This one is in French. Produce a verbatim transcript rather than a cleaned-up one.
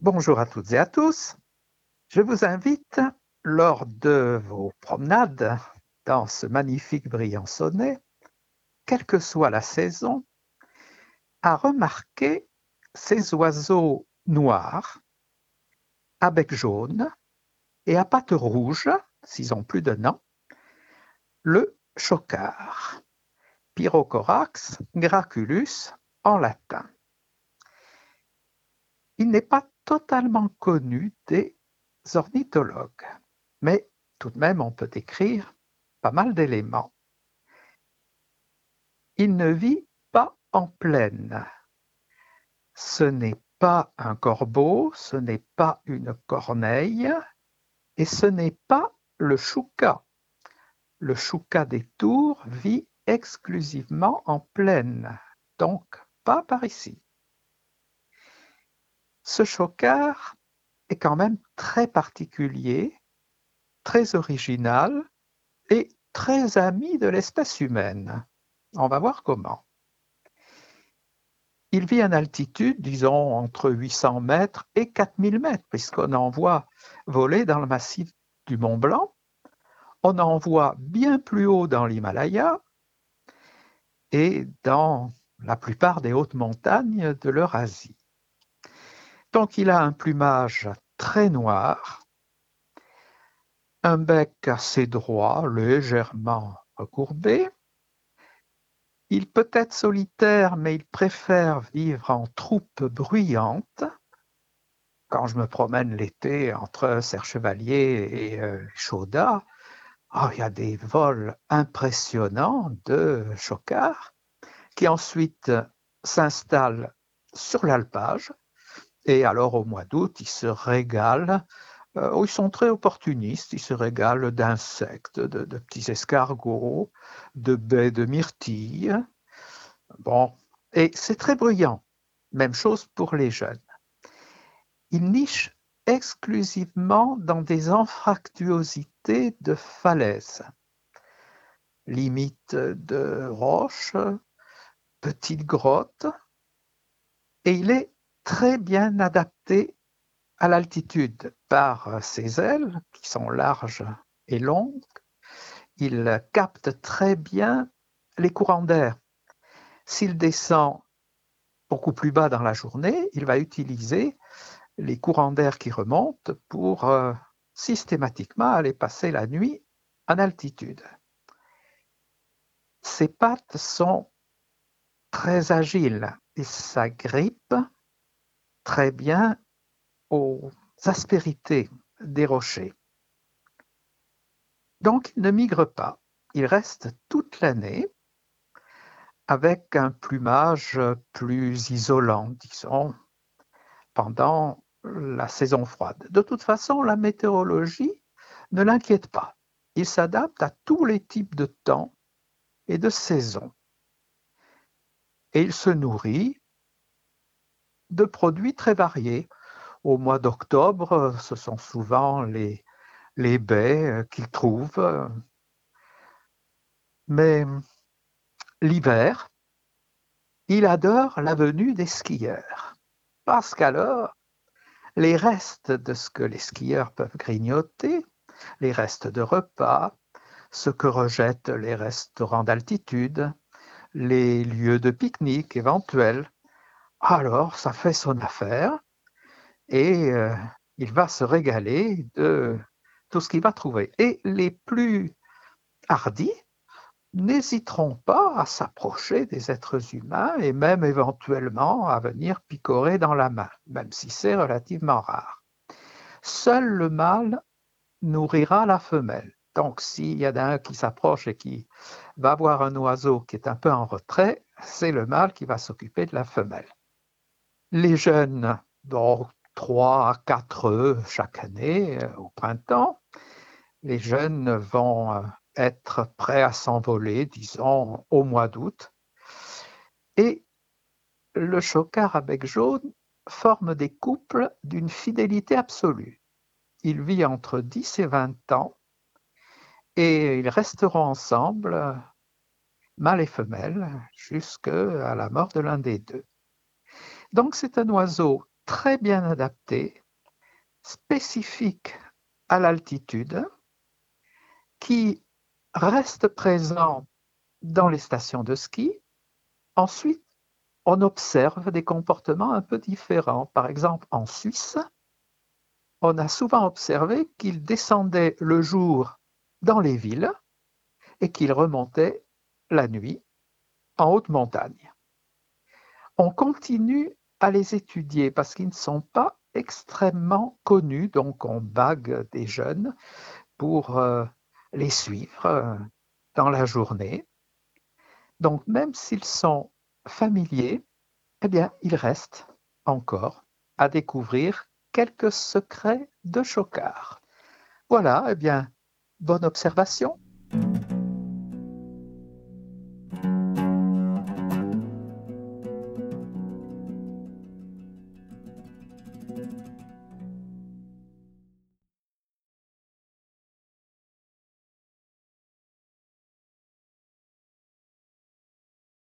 Bonjour à toutes et à tous. Je vous invite, lors de vos promenades dans ce magnifique Briançonnais, quelle que soit la saison, à remarquer ces oiseaux noirs, à bec jaune et à pattes rouges, s'ils ont plus de nom, le chocard, Pyrrhocorax graculus en latin. Il n'est pas totalement connu des ornithologues, mais tout de même on peut écrire pas mal d'éléments. Il ne vit pas en plaine. Ce n'est pas un corbeau, ce n'est pas une corneille, et ce n'est pas le choucas. Le choucas des tours vit exclusivement en plaine, donc pas par ici. Ce chocard est quand même très particulier, très original et très ami de l'espèce humaine. On va voir comment. Il vit en altitude, disons entre huit cents mètres et quatre mille mètres, puisqu'on en voit voler dans le massif du Mont Blanc. On en voit bien plus haut dans l'Himalaya et dans la plupart des hautes montagnes de l'Eurasie. Donc il a un plumage très noir, un bec assez droit, légèrement recourbé. Il peut être solitaire, mais il préfère vivre en troupe bruyante. Quand je me promène l'été entre Serre-Chevalier et euh, Chaudat, oh, il y a des vols impressionnants de chocards qui ensuite s'installent sur l'alpage. Et alors au mois d'août, ils se régalent. Euh, ils sont très opportunistes. Ils se régalent d'insectes, de, de petits escargots, de baies de myrtilles. Bon, et c'est très bruyant. Même chose pour les jeunes. Ils nichent exclusivement dans des anfractuosités de falaises, limites de roches, petites grottes, et il est très bien adapté à l'altitude par ses ailes qui sont larges et longues. Il capte très bien les courants d'air. S'il descend beaucoup plus bas dans la journée, il va utiliser les courants d'air qui remontent pour euh, systématiquement aller passer la nuit en altitude. Ses pattes sont très agiles et s'agrippent très bien aux aspérités des rochers. Donc, il ne migre pas. Il reste toute l'année avec un plumage plus isolant, disons, pendant la saison froide. De toute façon, la météorologie ne l'inquiète pas. Il s'adapte à tous les types de temps et de saisons. Et il se nourrit de produits très variés. Au mois d'octobre, ce sont souvent les, les baies qu'il trouve. Mais l'hiver, il adore la venue des skieurs. Parce qu'alors, les restes de ce que les skieurs peuvent grignoter, les restes de repas, ce que rejettent les restaurants d'altitude, les lieux de pique-nique éventuels, alors ça fait son affaire et euh, il va se régaler de tout ce qu'il va trouver. Et les plus hardis n'hésiteront pas à s'approcher des êtres humains et même éventuellement à venir picorer dans la main, même si c'est relativement rare. Seul le mâle nourrira la femelle. Donc, s'il y en a un qui s'approche et qui va voir un oiseau qui est un peu en retrait, c'est le mâle qui va s'occuper de la femelle. Les jeunes, donc trois à quatre œufs chaque année euh, au printemps, les jeunes vont euh, être prêts à s'envoler, disons, au mois d'août. Et le chocard à bec jaune forme des couples d'une fidélité absolue. Il vit entre dix et vingt ans et ils resteront ensemble, mâle et femelle, jusqu'à la mort de l'un des deux. Donc c'est un oiseau très bien adaptés, spécifiques à l'altitude, qui restent présents dans les stations de ski. Ensuite, on observe des comportements un peu différents. Par exemple, en Suisse, on a souvent observé qu'ils descendaient le jour dans les villes et qu'ils remontaient la nuit en haute montagne. On continue à les étudier parce qu'ils ne sont pas extrêmement connus, donc on bague des jeunes pour euh, les suivre euh, dans la journée. Donc même s'ils sont familiers, eh bien, il reste encore à découvrir quelques secrets de Chocard. Voilà, eh bien, bonne observation.